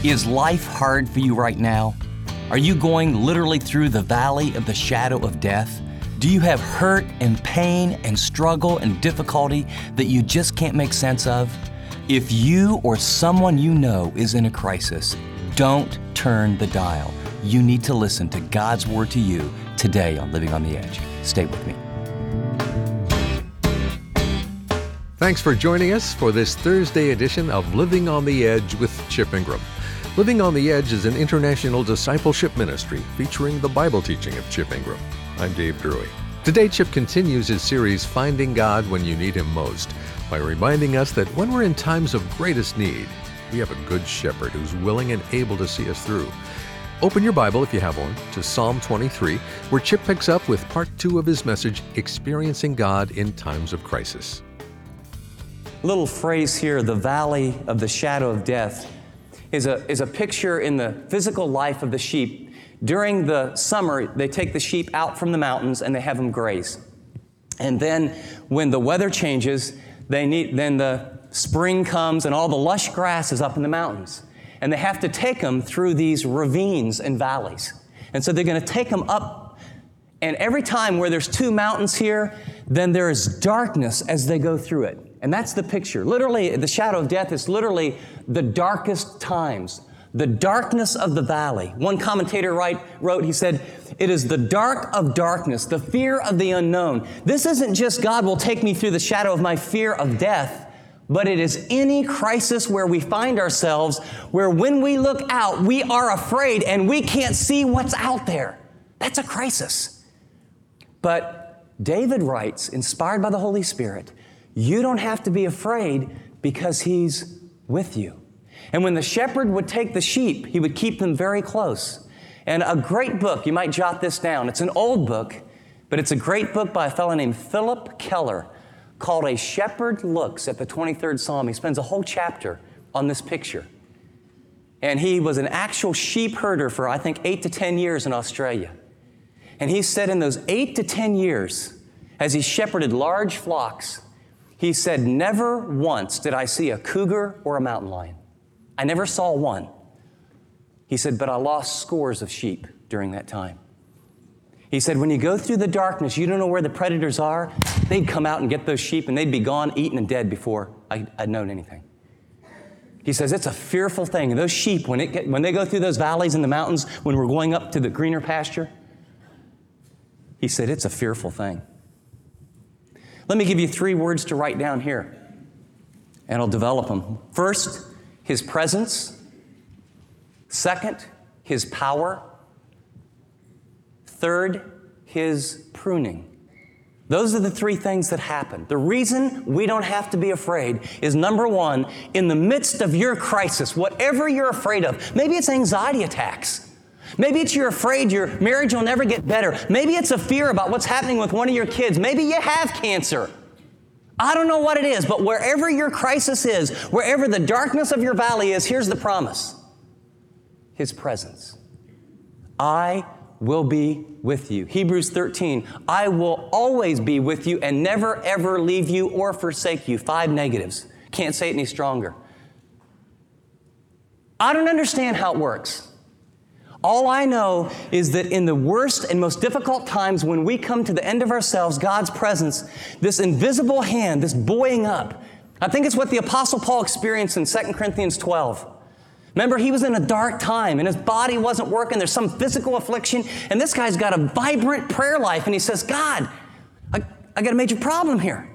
Is life hard for you right now? Are you going literally through the valley of the shadow of death? Do you have hurt and pain and struggle and difficulty that you just can't make sense of? If you or someone you know is in a crisis, don't turn the dial. You need to listen to God's Word to you today on Living on the Edge. Stay with me. Thanks for joining us for this Thursday edition of Living on the Edge with Chip Ingram. Living on the Edge is an international discipleship ministry featuring the Bible teaching of Chip Ingram. I'm Dave Drury. Today, Chip continues his series, Finding God When You Need Him Most, by reminding us that when we're in times of greatest need, we have a good shepherd who's willing and able to see us through. Open your Bible, if you have one, to Psalm 23, where Chip picks up with part 2 of his message, Experiencing God in Times of Crisis. Little phrase here, the valley of the shadow of death, is a picture in the physical life of the sheep. During the summer, they take the sheep out from the mountains and they have them graze. And then when the weather changes, then the spring comes and all the lush grass is up in the mountains. And they have to take them through these ravines and valleys. And so they're going to take them up. And every time where there's 2 mountains here, then there is darkness as they go through it. And that's the picture. Literally, the shadow of death is literally the darkest times, the darkness of the valley. One commentator wrote, he said, it is the dark of darkness, the fear of the unknown. This isn't just God will take me through the shadow of my fear of death, but it is any crisis where we find ourselves, where when we look out, we are afraid and we can't see what's out there. That's a crisis. But David writes, inspired by the Holy Spirit, you don't have to be afraid because He's with you. And when the shepherd would take the sheep, he would keep them very close. And a great book, you might jot this down. It's an old book, but it's a great book by a fellow named Philip Keller called A Shepherd Looks at the 23rd Psalm. He spends a whole chapter on this picture. And he was an actual sheep herder for, I think, 8 to 10 years in Australia. And he said in those 8 to 10 years, as he shepherded large flocks, he said, never once did I see a cougar or a mountain lion. I never saw one. He said, but I lost scores of sheep during that time. He said, when you go through the darkness, you don't know where the predators are. They'd come out and get those sheep, and they'd be gone, eaten, and dead before I'd known anything. He says, it's a fearful thing. And those sheep, when they go through those valleys in the mountains, when we're going up to the greener pasture, he said, it's a fearful thing. Let me give you 3 words to write down here, and I'll develop them. First, His presence. Second, His power. Third, His pruning. Those are the 3 things that happen. The reason we don't have to be afraid is, number 1, in the midst of your crisis, whatever you're afraid of, maybe it's anxiety attacks. Maybe it's you're afraid your marriage will never get better. Maybe it's a fear about what's happening with one of your kids. Maybe you have cancer. I don't know what it is, but wherever your crisis is, wherever the darkness of your valley is, here's the promise. His presence. I will be with you. Hebrews 13, I will always be with you and never ever leave you or forsake you. 5 negatives. Can't say it any stronger. I don't understand how it works. All I know is that in the worst and most difficult times when we come to the end of ourselves, God's presence, this invisible hand, this buoying up, I think it's what the Apostle Paul experienced in 2 Corinthians 12. Remember, he was in a dark time and his body wasn't working. There's some physical affliction, and this guy's got a vibrant prayer life, and he says, God, I got a major problem here.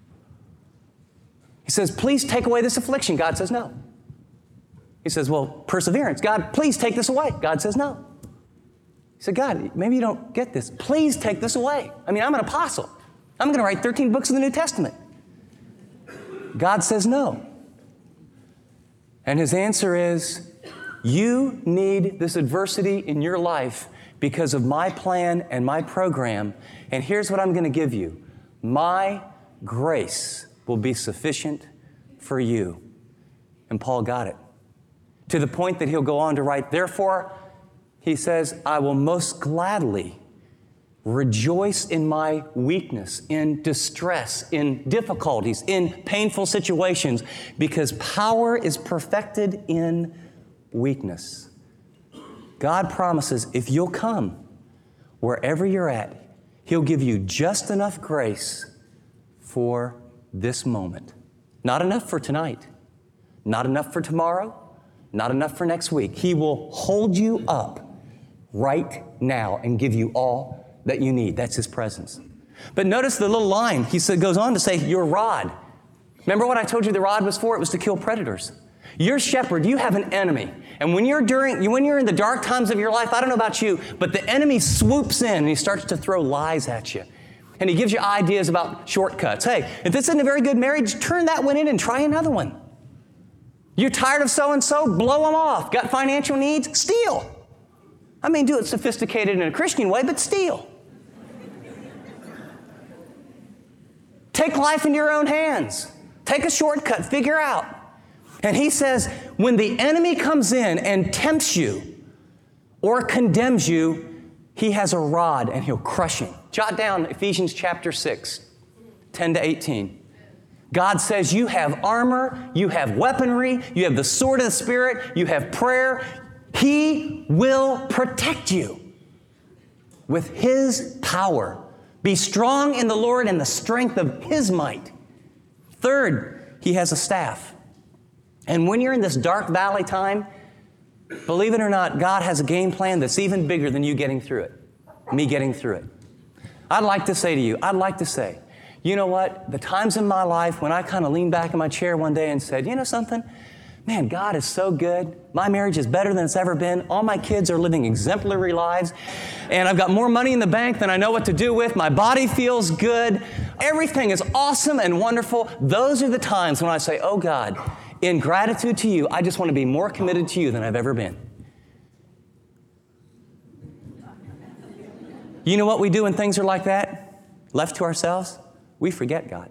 He says, please take away this affliction. God says, no. He says, well, perseverance. God, please take this away. God says, no. He said, God, maybe you don't get this. Please take this away. I mean, I'm an apostle. I'm going to write 13 books of the New Testament. God says no. And his answer is, you need this adversity in your life because of my plan and my program. And here's what I'm going to give you. My grace will be sufficient for you. And Paul got it. To the point that he'll go on to write, therefore, he says, I will most gladly rejoice in my weakness, in distress, in difficulties, in painful situations, because power is perfected in weakness. God promises if you'll come, wherever you're at, He'll give you just enough grace for this moment. Not enough for tonight, not enough for tomorrow, not enough for next week. He will hold you up right now and give you all that you need. That's His presence. But notice the little line. He goes on to say, your rod. Remember what I told you the rod was for? It was to kill predators. Your shepherd, you have an enemy. And when you're in the dark times of your life, I don't know about you, but the enemy swoops in and he starts to throw lies at you. And he gives you ideas about shortcuts. Hey, if this isn't a very good marriage, turn that one in and try another one. You're tired of so-and-so? Blow them off. Got financial needs? Steal. I mean, do it sophisticated in a Christian way, but steal. Take life into your own hands. Take a shortcut. Figure out. And he says, when the enemy comes in and tempts you or condemns you, he has a rod and he'll crush him. Jot down Ephesians chapter 6, 10 to 18. God says you have armor, you have weaponry, you have the sword of the Spirit, you have prayer. He will protect you with His power. Be strong in the Lord and the strength of His might. Third, He has a staff. And when you're in this dark valley time, believe it or not, God has a game plan that's even bigger than you getting through it, me getting through it. I'd like to say, you know what? The times in my life when I kind of leaned back in my chair one day and said, you know something? Man, God is so good. My marriage is better than it's ever been. All my kids are living exemplary lives. And I've got more money in the bank than I know what to do with. My body feels good. Everything is awesome and wonderful. Those are the times when I say, oh God, in gratitude to you, I just want to be more committed to you than I've ever been. You know what we do when things are like that? Left to ourselves? We forget God.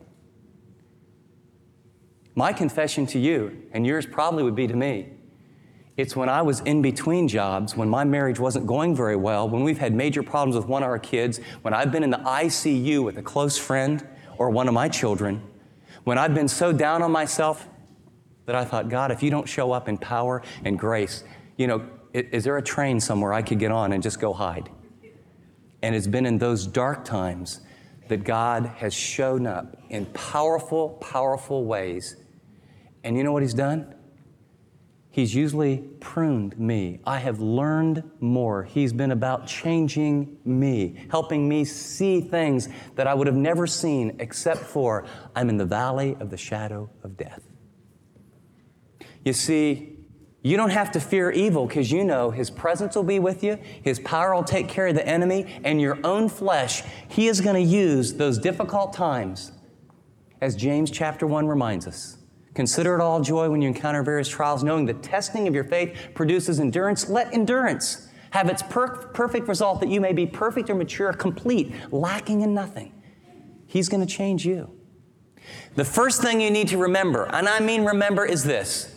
My confession to you, and yours probably would be to me, it's when I was in between jobs, when my marriage wasn't going very well, when we've had major problems with one of our kids, when I've been in the ICU with a close friend or one of my children, when I've been so down on myself that I thought, God, if you don't show up in power and grace, is there a train somewhere I could get on and just go hide? And it's been in those dark times that God has shown up in powerful, powerful ways. And you know what He's done? He's usually pruned me. I have learned more. He's been about changing me, helping me see things that I would have never seen except for I'm in the valley of the shadow of death. You see, you don't have to fear evil because you know His presence will be with you. His power will take care of the enemy, and your own flesh, He is going to use those difficult times, as James chapter 1 reminds us. Consider it all joy when you encounter various trials, knowing the testing of your faith produces endurance. Let endurance have its perfect result, that you may be perfect or mature, complete, lacking in nothing. He's going to change you. The first thing you need to remember, and I mean remember, is this.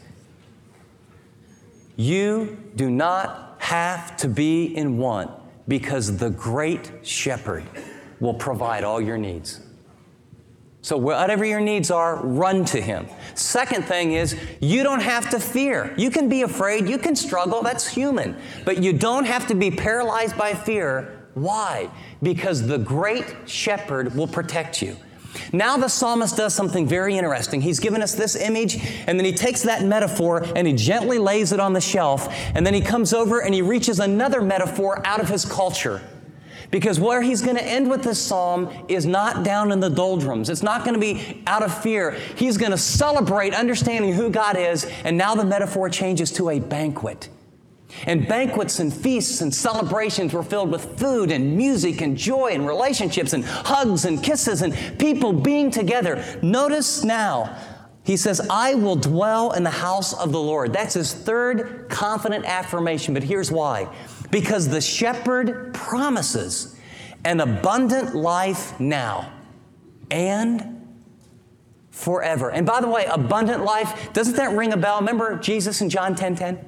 You do not have to be in want, because the great shepherd will provide all your needs. So whatever your needs are, run to Him. Second thing is, you don't have to fear. You can be afraid, you can struggle, that's human. But you don't have to be paralyzed by fear. Why? Because the great shepherd will protect you. Now the psalmist does something very interesting. He's given us this image, and then he takes that metaphor and he gently lays it on the shelf, and then he comes over and he reaches another metaphor out of his culture. Because where he's going to end with this psalm is not down in the doldrums. It's not going to be out of fear. He's going to celebrate understanding who God is, and now the metaphor changes to a banquet. And banquets and feasts and celebrations were filled with food and music and joy and relationships and hugs and kisses and people being together. Notice now, he says, I will dwell in the house of the Lord. That's his third confident affirmation, but here's why. Because the shepherd promises an abundant life now and forever. And by the way, abundant life, doesn't that ring a bell? Remember Jesus in John 10:10?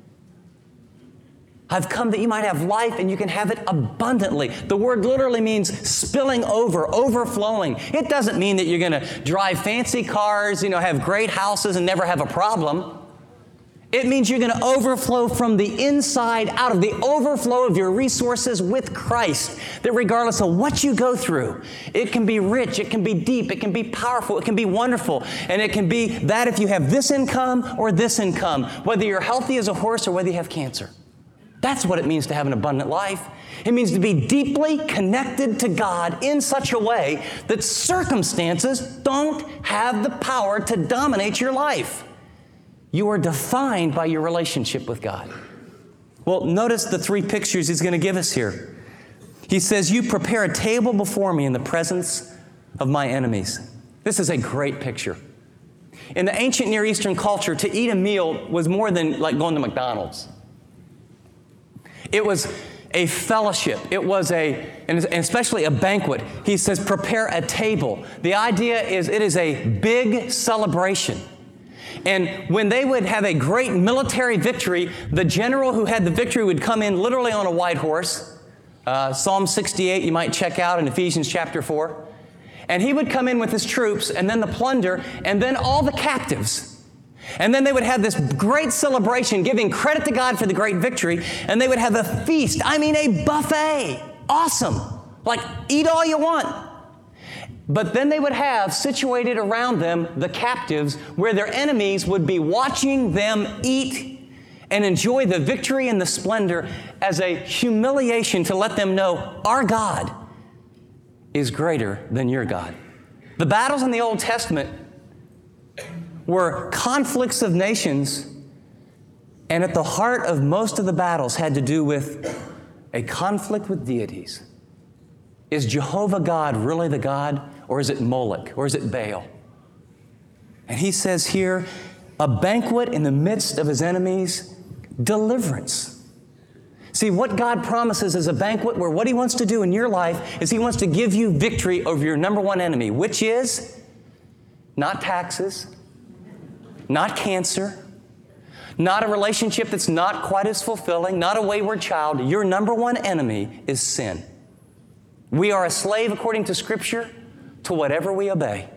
I've come that you might have life and you can have it abundantly. The word literally means spilling over, overflowing. It doesn't mean that you're going to drive fancy cars, have great houses and never have a problem. It means you're going to overflow from the inside out of the overflow of your resources with Christ. That regardless of what you go through, it can be rich, it can be deep, it can be powerful, it can be wonderful. And it can be that if you have this income or this income, whether you're healthy as a horse or whether you have cancer. That's what it means to have an abundant life. It means to be deeply connected to God in such a way that circumstances don't have the power to dominate your life. You are defined by your relationship with God. Well, notice the three pictures he's going to give us here. He says, you prepare a table before me in the presence of my enemies. This is a great picture. In the ancient Near Eastern culture, to eat a meal was more than like going to McDonald's. It was a fellowship. It was and especially a banquet. He says, prepare a table. The idea is it is a big celebration. And when they would have a great military victory, the general who had the victory would come in literally on a white horse. Psalm 68 you might check out in Ephesians chapter 4. And he would come in with his troops and then the plunder and then all the captives. And then they would have this great celebration, giving credit to God for the great victory. And they would have a feast. I mean, a buffet. Awesome. Like, eat all you want. But then they would have situated around them the captives where their enemies would be watching them eat and enjoy the victory and the splendor as a humiliation to let them know our God is greater than your God. The battles in the Old Testament were conflicts of nations, and at the heart of most of the battles had to do with a conflict with deities. Is Jehovah God really the God, or is it Moloch, or is it Baal? And he says here, a banquet in the midst of his enemies, deliverance. See, what God promises is a banquet where what he wants to do in your life is he wants to give you victory over your number one enemy, which is not taxes, not cancer, not a relationship that's not quite as fulfilling, not a wayward child. Your number one enemy is sin. We are a slave, according to Scripture, to whatever we obey.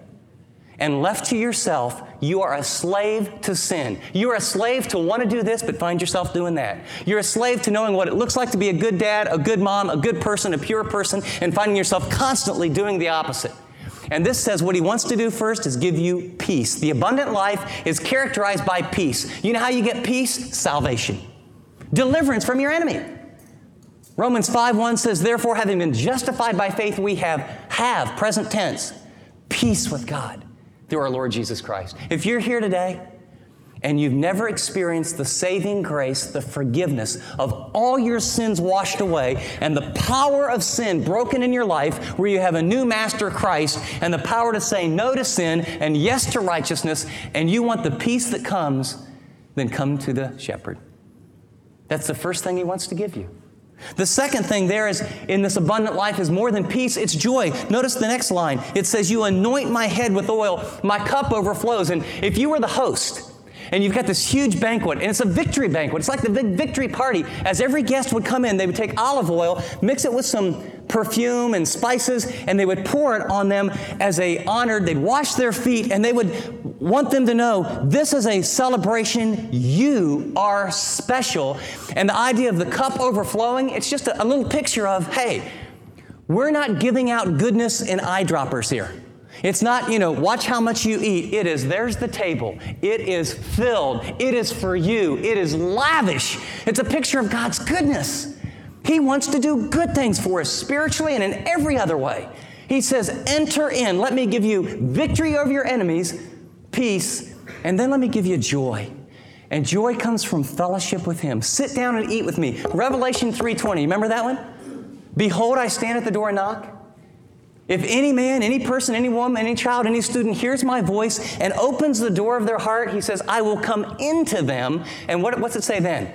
And left to yourself, you are a slave to sin. You are a slave to want to do this, but find yourself doing that. You're a slave to knowing what it looks like to be a good dad, a good mom, a good person, a pure person, and finding yourself constantly doing the opposite. And this says what he wants to do first is give you peace. The abundant life is characterized by peace. You know how you get peace? Salvation. Deliverance from your enemy. Romans 5:1 says, therefore, having been justified by faith, we have present tense, peace with God through our Lord Jesus Christ. If you're here today and you've never experienced the saving grace, the forgiveness of all your sins washed away, and the power of sin broken in your life, where you have a new master, Christ, and the power to say no to sin and yes to righteousness, and you want the peace that comes, then come to the shepherd. That's the first thing he wants to give you. The second thing there is, in this abundant life, is more than peace, it's joy. Notice the next line. It says, you anoint my head with oil, my cup overflows. And if you were the host, and you've got this huge banquet, and it's a victory banquet. It's like the big victory party. As every guest would come in, they would take olive oil, mix it with some perfume and spices, and they would pour it on them as a honor. They'd wash their feet, and they would want them to know, this is a celebration. You are special. And the idea of the cup overflowing, it's just a little picture of, hey, we're not giving out goodness in eyedroppers here. It's not, watch how much you eat. It is, there's the table. It is filled. It is for you. It is lavish. It's a picture of God's goodness. He wants to do good things for us spiritually and in every other way. He says, enter in. Let me give you victory over your enemies, peace, and then let me give you joy. And joy comes from fellowship with Him. Sit down and eat with me. Revelation 3:20. Remember that one? Behold, I stand at the door and knock. If any man, any person, any woman, any child, any student hears my voice and opens the door of their heart, he says, I will come into them. And what's it say then?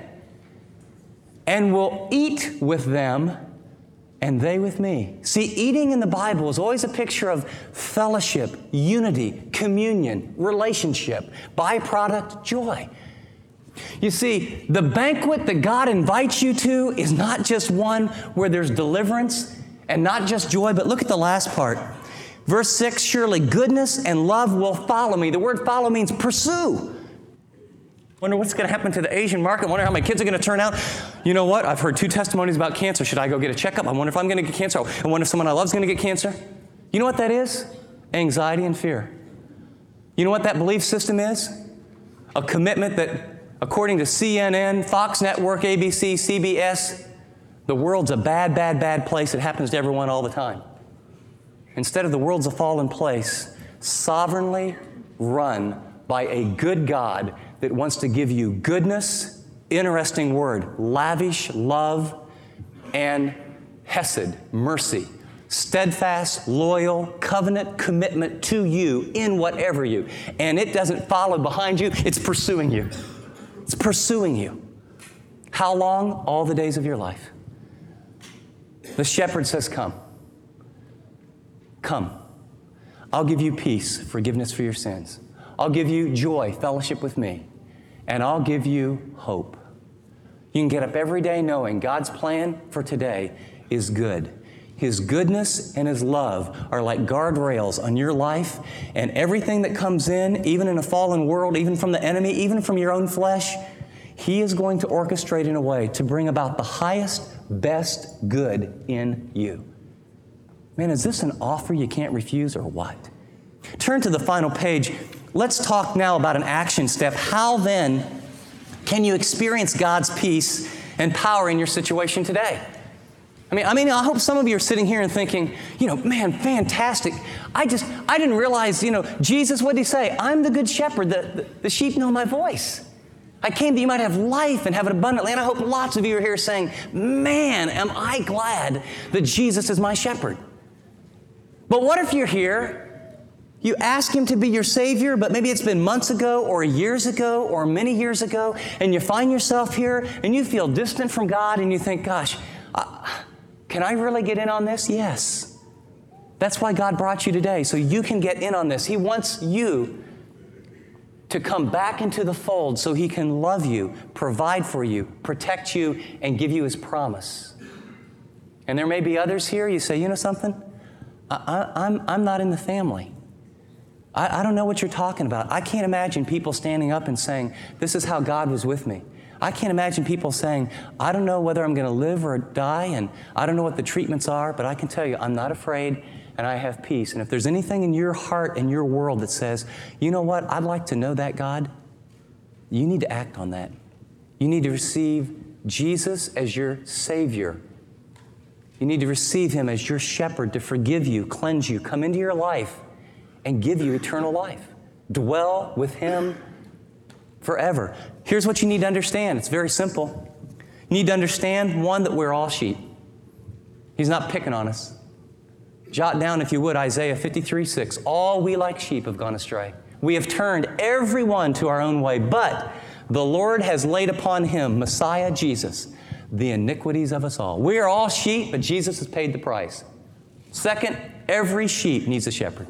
And will eat with them, and they with me. See, eating in the Bible is always a picture of fellowship, unity, communion, relationship, byproduct, joy. You see, the banquet that God invites you to is not just one where there's deliverance and not just joy, but look at the last part. Verse 6, surely goodness and love will follow me. The word follow means pursue. Wonder what's going to happen to the Asian market. Wonder how my kids are going to turn out. You know what? I've heard 2 testimonies about cancer. Should I go get a checkup? I wonder if I'm going to get cancer. I wonder if someone I love is going to get cancer. You know what that is? Anxiety and fear. You know what that belief system is? A commitment that, according to CNN, Fox Network, ABC, CBS, the world's a bad, bad, bad place. It happens to everyone all the time. Instead of the world's a fallen place, sovereignly run by a good God that wants to give you goodness, interesting word, lavish love, and hesed, mercy, steadfast, loyal, covenant commitment to you in whatever you. And it doesn't follow behind you, it's pursuing you. It's pursuing you. How long? All the days of your life. The shepherd says, come. Come. I'll give you peace, forgiveness for your sins. I'll give you joy, fellowship with me. And I'll give you hope. You can get up every day knowing God's plan for today is good. His goodness and His love are like guardrails on your life, and everything that comes in, even in a fallen world, even from the enemy, even from your own flesh, He is going to orchestrate in a way to bring about the highest, best good in you. Man, is this an offer you can't refuse or what? Turn to the final page. Let's talk now about an action step. How then can you experience God's peace and power in your situation today? I mean, I hope some of you are sitting here and thinking, man, fantastic. I didn't realize, Jesus, what did He say? I'm the good shepherd. The sheep know my voice. I came that you might have life and have it abundantly. And I hope lots of you are here saying, man, am I glad that Jesus is my shepherd. But what if you're here, you ask Him to be your Savior, but maybe it's been months ago or years ago or many years ago, and you find yourself here and you feel distant from God and you think, gosh, can I really get in on this? Yes. That's why God brought you today, so you can get in on this. He wants you to come back into the fold so He can love you, provide for you, protect you, and give you His promise. And there may be others here, you say, you know something? I'm not in the family. I don't know what you're talking about. I can't imagine people standing up and saying, this is how God was with me. I can't imagine people saying, I don't know whether I'm going to live or die, and I don't know what the treatments are, but I can tell you I'm not afraid and I have peace. And if there's anything in your heart and your world that says, you know what, I'd like to know that God, you need to act on that. You need to receive Jesus as your Savior. You need to receive Him as your shepherd to forgive you, cleanse you, come into your life, and give you eternal life. Dwell with Him forever. Here's what you need to understand. It's very simple. You need to understand, one, that we're all sheep. He's not picking on us. Jot down, if you would, Isaiah 53:6. All we like sheep have gone astray. We have turned every one to our own way, but the Lord has laid upon Him, Messiah Jesus, the iniquities of us all. We are all sheep, but Jesus has paid the price. Second, every sheep needs a shepherd.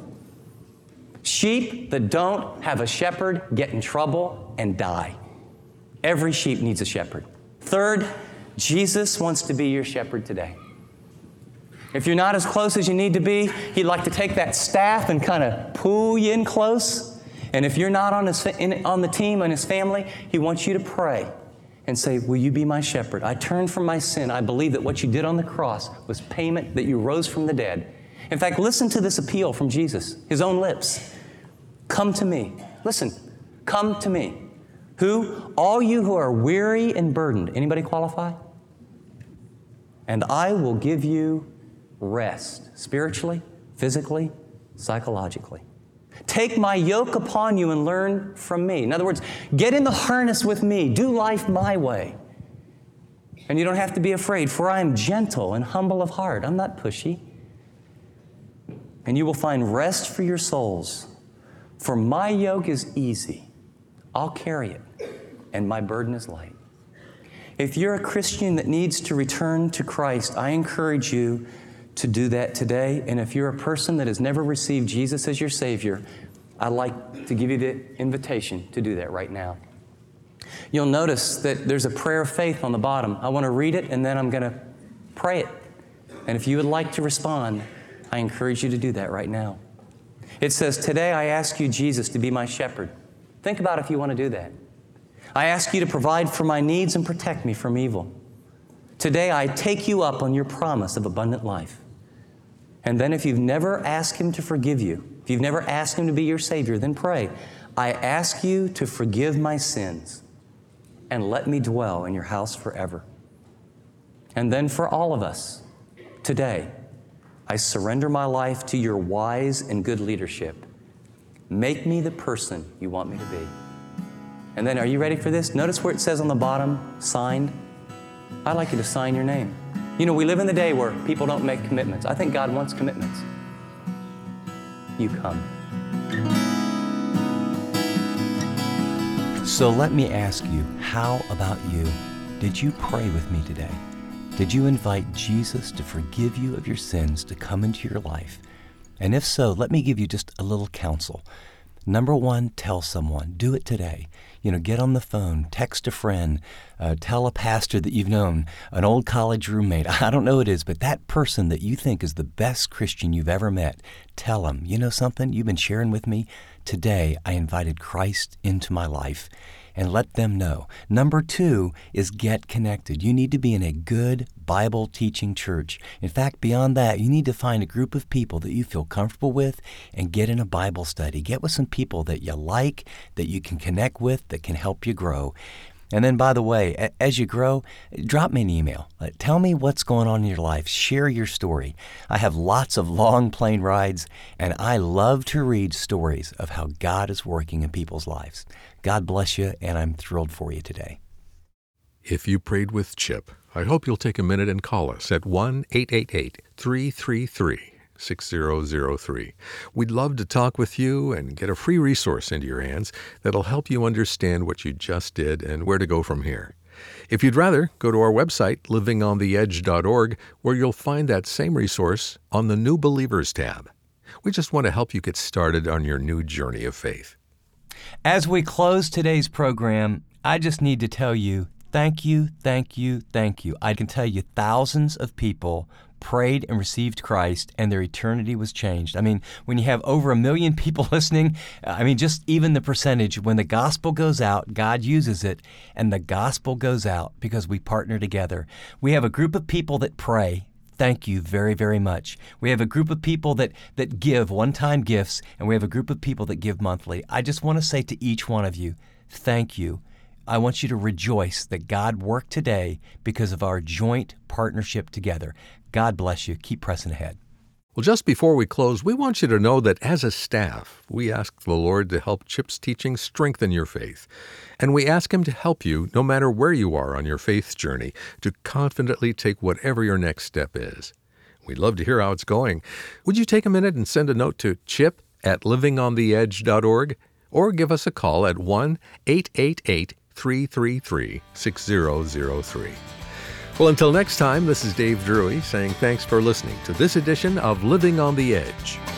Sheep that don't have a shepherd get in trouble and die. Every sheep needs a shepherd. Third, Jesus wants to be your shepherd today. If you're not as close as you need to be, He'd like to take that staff and kind of pull you in close. And if you're not on the team, on His family, He wants you to pray and say, will you be my shepherd? I turn from my sin. I believe that what you did on the cross was payment, that you rose from the dead. In fact, listen to this appeal from Jesus, His own lips. Come to me. Listen, come to me. Who? All you who are weary and burdened. Anybody qualify? And I will give you rest, spiritually, physically, psychologically. Take my yoke upon you and learn from me. In other words, get in the harness with me. Do life my way. And you don't have to be afraid, for I am gentle and humble of heart. I'm not pushy. And you will find rest for your souls. For my yoke is easy. I'll carry it. And my burden is light. If you're a Christian that needs to return to Christ, I encourage you to do that today. And if you're a person that has never received Jesus as your Savior, I'd like to give you the invitation to do that right now. You'll notice that there's a prayer of faith on the bottom. I want to read it, and then I'm going to pray it. And if you would like to respond, I encourage you to do that right now. It says, today I ask you, Jesus, to be my shepherd. Think about if you want to do that. I ask you to provide for my needs and protect me from evil. Today, I take you up on your promise of abundant life. And then if you've never asked Him to forgive you, if you've never asked Him to be your Savior, then pray, I ask you to forgive my sins and let me dwell in your house forever. And then for all of us, today, I surrender my life to your wise and good leadership. Make me the person you want me to be. And then, are you ready for this? Notice where it says on the bottom, signed. I'd like you to sign your name. You know, we live in the day where people don't make commitments. I think God wants commitments. You come. So let me ask you, how about you? Did you pray with me today? Did you invite Jesus to forgive you of your sins, to come into your life? And if so, let me give you just a little counsel. Number one, tell someone. Do it today. Get on the phone, text a friend, tell a pastor that you've known, an old college roommate. I don't know who it is, but that person that you think is the best Christian you've ever met, tell them, you know something? You've been sharing with me. Today, I invited Christ into my life. And let them know. Number two is get connected. You need to be in a good Bible teaching church. In fact, beyond that, you need to find a group of people that you feel comfortable with and get in a Bible study. Get with some people that you like, that you can connect with, that can help you grow. And then, by the way, as you grow, drop me an email. Tell me what's going on in your life. Share your story. I have lots of long plane rides, and I love to read stories of how God is working in people's lives. God bless you, and I'm thrilled for you today. If you prayed with Chip, I hope you'll take a minute and call us at 1-888-333-6003. We'd love to talk with you and get a free resource into your hands that'll help you understand what you just did and where to go from here. If you'd rather, go to our website, livingontheedge.org, where you'll find that same resource on the New Believers tab. We just want to help you get started on your new journey of faith. As we close today's program, I just need to tell you, thank you, thank you, thank you. I can tell you thousands of people prayed and received Christ, and their eternity was changed. I mean, when you have over 1 million people listening, just even the percentage, when the gospel goes out, God uses it, and the gospel goes out because we partner together. We have a group of people that pray. Thank you very, very much. We have a group of people that give one-time gifts, and we have a group of people that give monthly. I just want to say to each one of you, thank you. I want you to rejoice that God worked today because of our joint partnership together. God bless you. Keep pressing ahead. Well, just before we close, we want you to know that as a staff, we ask the Lord to help Chip's teaching strengthen your faith. And we ask Him to help you, no matter where you are on your faith journey, to confidently take whatever your next step is. We'd love to hear how it's going. Would you take a minute and send a note to chip@livingontheedge.org or give us a call at 1-888-333-6003. Well, until next time, this is Dave Drury saying thanks for listening to this edition of Living on the Edge.